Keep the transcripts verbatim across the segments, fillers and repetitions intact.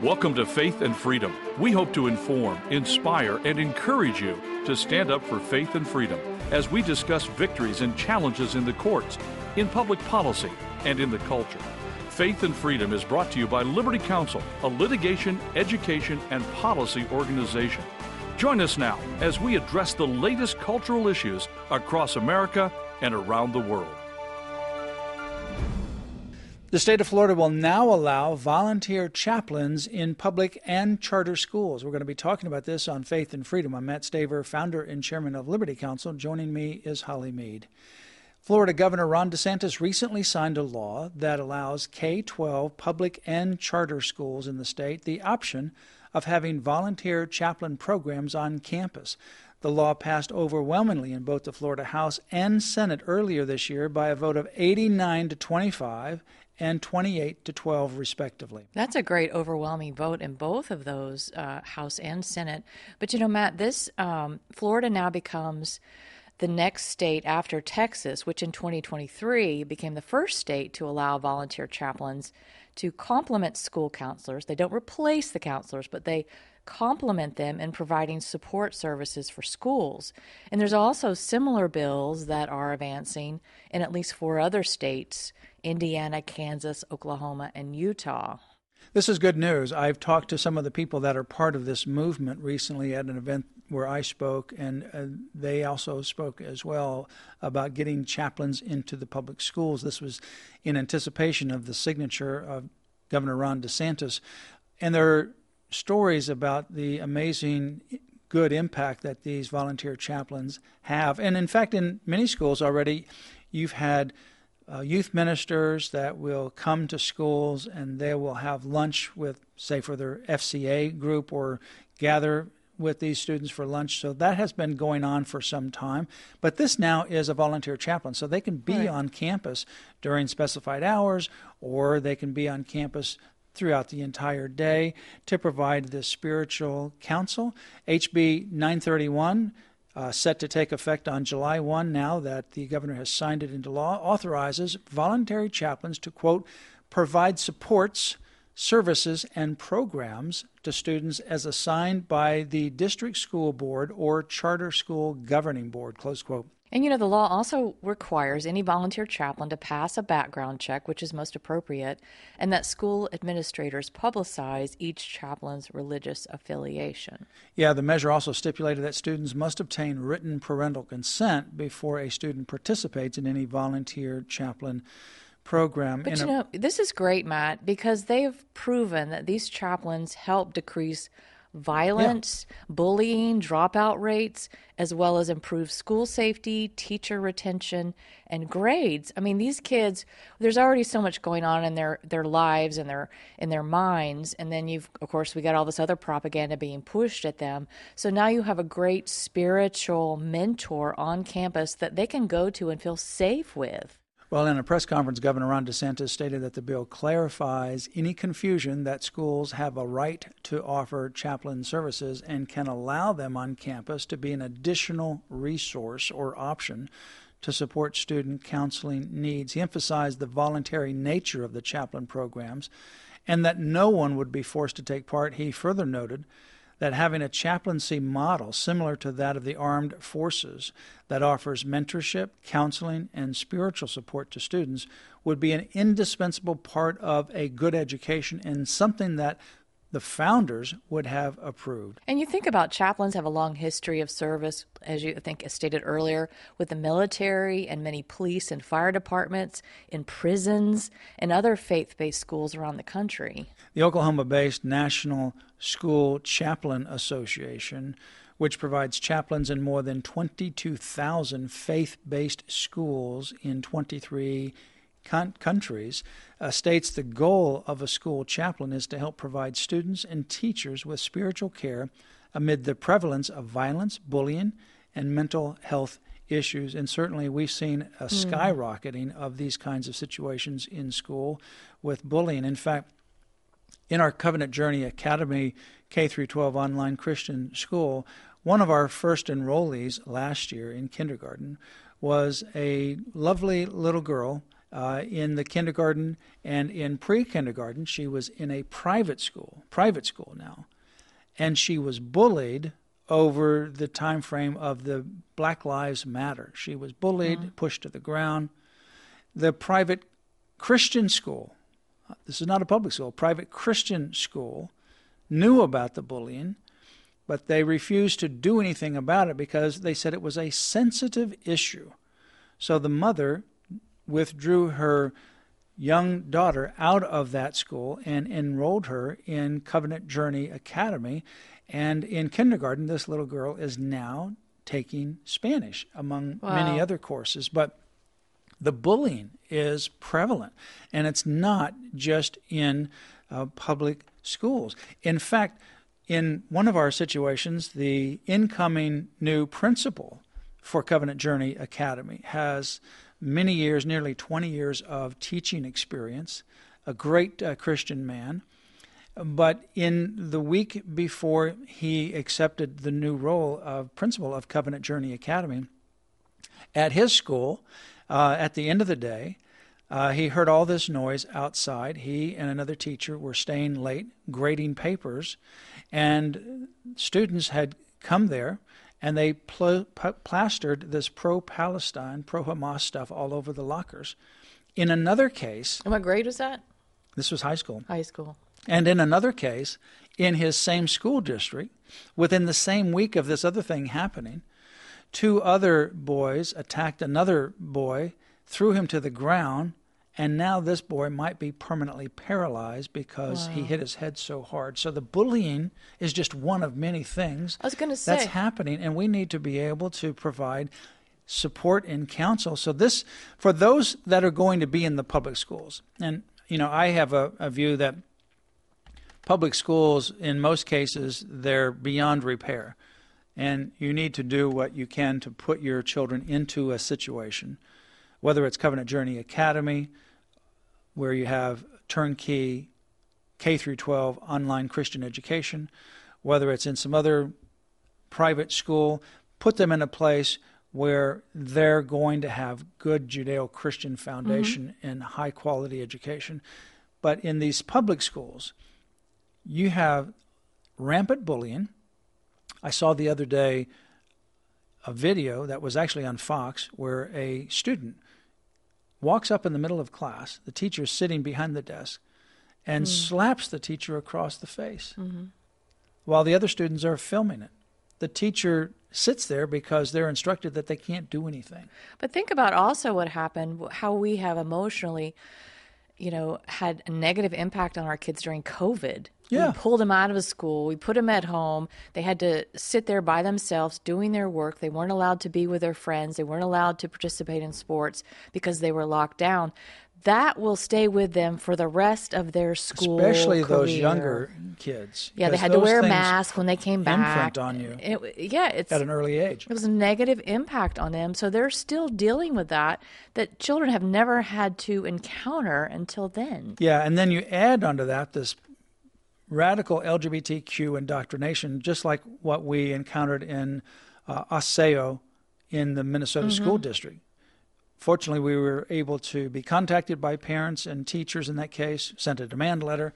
Welcome to Faith and Freedom. We hope to inform, inspire, and encourage you to stand up for faith and freedom as we discuss victories and challenges in the courts, in public policy, and in the culture. Faith and Freedom is brought to you by Liberty Counsel, a litigation, education, and policy organization. Join us now as we address the latest cultural issues across America and around the world. The state of Florida will now allow volunteer chaplains in public and charter schools. We're going to be talking about this on Faith and Freedom. I'm Matt Staver, founder and chairman of Liberty Counsel. Joining me is Holly Mead. Florida Governor Ron DeSantis recently signed a law that allows K twelve public and charter schools in the state the option of having volunteer chaplain programs on campus. The law passed overwhelmingly in both the Florida House and Senate earlier this year by a vote of eighty-nine to twenty-five and twenty-eight to twelve, respectively. That's a great overwhelming vote in both of those, uh, House and Senate. But, you know, Matt, this um, Florida now becomes the next state after Texas, which in twenty twenty-three became the first state to allow volunteer chaplains to complement school counselors. They don't replace the counselors, but they complement them in providing support services for schools. And there's also similar bills that are advancing in at least four other states: Indiana, Kansas, Oklahoma, and Utah. This is good news. I've talked to some of the people that are part of this movement recently at an event where I spoke, and uh, they also spoke as well about getting chaplains into the public schools. This was in anticipation of the signature of Governor Ron DeSantis. And there are stories about the amazing good impact that these volunteer chaplains have. And in fact, in many schools already, you've had Uh, youth ministers that will come to schools and they will have lunch with, say, for their F C A group, or gather with these students for lunch. So that has been going on for some time. But this now is a volunteer chaplain, so they can be Right. on campus during specified hours, or they can be on campus throughout the entire day to provide this spiritual counsel. H B nine thirty-one, Uh, set to take effect on July first now that the governor has signed it into law, authorizes voluntary chaplains to, quote, provide supports, services, and programs to students as assigned by the district school board or charter school governing board, close quote. And, you know, the law also requires any volunteer chaplain to pass a background check, which is most appropriate, and that school administrators publicize each chaplain's religious affiliation. Yeah, the measure also stipulated that students must obtain written parental consent before a student participates in any volunteer chaplain program. But, in you a, know, this is great, Matt, because they've proven that these chaplains help decrease violence, yeah. bullying, dropout rates, as well as improve school safety, teacher retention, and grades. I mean, these kids, there's already so much going on in their, their lives and their in their minds, and then you've, of course, we got all this other propaganda being pushed at them. So now you have a great spiritual mentor on campus that they can go to and feel safe with. Well, in a press conference, Governor Ron DeSantis stated that the bill clarifies any confusion that schools have a right to offer chaplain services and can allow them on campus to be an additional resource or option to support student counseling needs. He emphasized the voluntary nature of the chaplain programs and that no one would be forced to take part. He further noted that having a chaplaincy model similar to that of the armed forces that offers mentorship, counseling, and spiritual support to students would be an indispensable part of a good education and something that the founders would have approved. And you think about chaplains have a long history of service, as you I think as stated earlier, with the military and many police and fire departments, in prisons, and other faith-based schools around the country. The Oklahoma-based National School Chaplain Association, which provides chaplains in more than twenty-two thousand faith-based schools in twenty-three Con- countries, uh, states the goal of a school chaplain is to help provide students and teachers with spiritual care amid the prevalence of violence, bullying, and mental health issues. And certainly we've seen a mm. skyrocketing of these kinds of situations in school with bullying. In fact, in our Covenant Journey Academy K through twelve online Christian school, one of our first enrollees last year in kindergarten was a lovely little girl Uh, in the kindergarten and in pre-kindergarten, she was in a private school, private school now, and she was bullied over the time frame of the Black Lives Matter. She was bullied, mm-hmm. pushed to the ground. The private Christian school, this is not a public school, private Christian school, knew about the bullying, but they refused to do anything about it because they said it was a sensitive issue. So the mother withdrew her young daughter out of that school and enrolled her in Covenant Journey Academy. And in kindergarten, this little girl is now taking Spanish, among wow. many other courses. But the bullying is prevalent, and it's not just in uh, public schools. In fact, in one of our situations, the incoming new principal for Covenant Journey Academy has many years, nearly twenty years of teaching experience, a great uh, Christian man. But in the week before he accepted the new role of principal of Covenant Journey Academy, at his school, uh, at the end of the day, uh, he heard all this noise outside. He and another teacher were staying late, grading papers, and students had come there, and they pl- p- plastered this pro-Palestine, pro-Hamas stuff all over the lockers. In another case... And what grade was that? This was high school. High school. And in another case, in his same school district, within the same week of this other thing happening, two other boys attacked another boy, threw him to the ground, and now this boy might be permanently paralyzed because wow. he hit his head so hard. So the bullying is just one of many things I was going to say that's happening, and we need to be able to provide support and counsel. So this, for those that are going to be in the public schools, and you know, I have a, a view that public schools, in most cases, they're beyond repair, and you need to do what you can to put your children into a situation, whether it's Covenant Journey Academy, where you have turnkey K through twelve online Christian education, whether it's in some other private school, put them in a place where they're going to have good Judeo-Christian foundation mm-hmm. and high-quality education. But in these public schools, you have rampant bullying. I saw the other day a video that was actually on Fox where a student walks up in the middle of class, the teacher is sitting behind the desk, and mm. slaps the teacher across the face mm-hmm. while the other students are filming it. The teacher sits there because they're instructed that they can't do anything. But think about also what happened, how we have emotionally, you know, had a negative impact on our kids during COVID. Yeah. We pulled them out of a school. We put them at home. They had to sit there by themselves doing their work. They weren't allowed to be with their friends. They weren't allowed to participate in sports because they were locked down. That will stay with them for the rest of their school Especially career. those younger kids. Yeah, they had to wear a mask when they came back. Imprint on you. It, yeah, it's at an early age. It was a negative impact on them, so they're still dealing with that. That children have never had to encounter until then. Yeah, and then you add onto that this radical L G B T Q indoctrination, just like what we encountered in uh, Osseo in the Minnesota mm-hmm. school district. Fortunately, we were able to be contacted by parents and teachers in that case, sent a demand letter,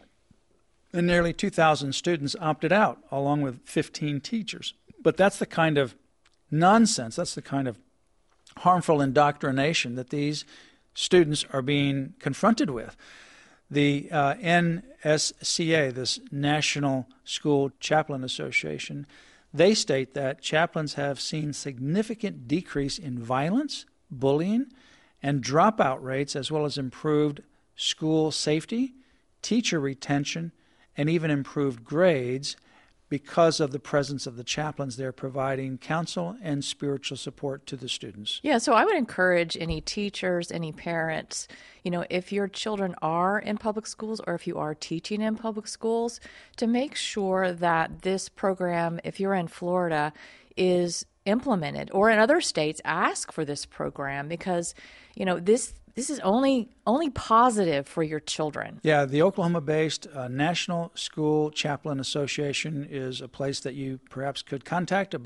and nearly two thousand students opted out, along with fifteen teachers. But that's the kind of nonsense, that's the kind of harmful indoctrination that these students are being confronted with. The uh, N S C A, this National School Chaplain Association, they state that chaplains have seen significant decrease in violence, bullying, and dropout rates, as well as improved school safety, teacher retention, and even improved grades because of the presence of the chaplains there providing counsel and spiritual support to the students. Yeah, so I would encourage any teachers, any parents, you know, if your children are in public schools or if you are teaching in public schools, to make sure that this program, if you're in Florida, is implemented, or in other states, ask for this program, because, you know, this this is only only positive for your children. Yeah, the Oklahoma-based uh, National School Chaplain Association is a place that you perhaps could contact about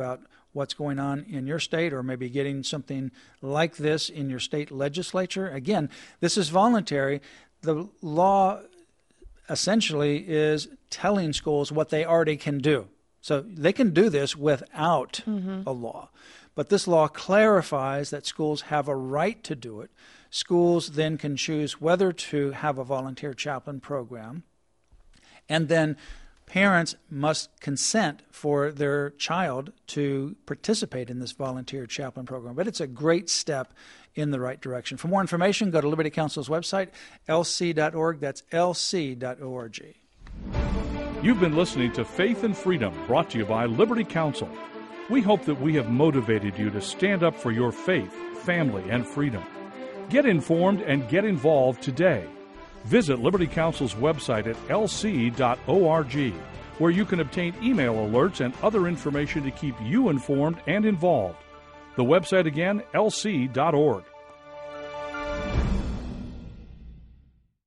what's going on in your state, or maybe getting something like this in your state legislature. Again, this is voluntary. The law essentially is telling schools what they already can do. So they can do this without mm-hmm. a law. But this law clarifies that schools have a right to do it. Schools then can choose whether to have a volunteer chaplain program. And then parents must consent for their child to participate in this volunteer chaplain program. But it's a great step in the right direction. For more information, go to Liberty Counsel's website, L C dot org. That's L C dot org. You've been listening to Faith and Freedom, brought to you by Liberty Counsel. We hope that we have motivated you to stand up for your faith, family, and freedom. Get informed and get involved today. Visit Liberty Counsel's website at L C dot org, where you can obtain email alerts and other information to keep you informed and involved. The website again, L C dot org.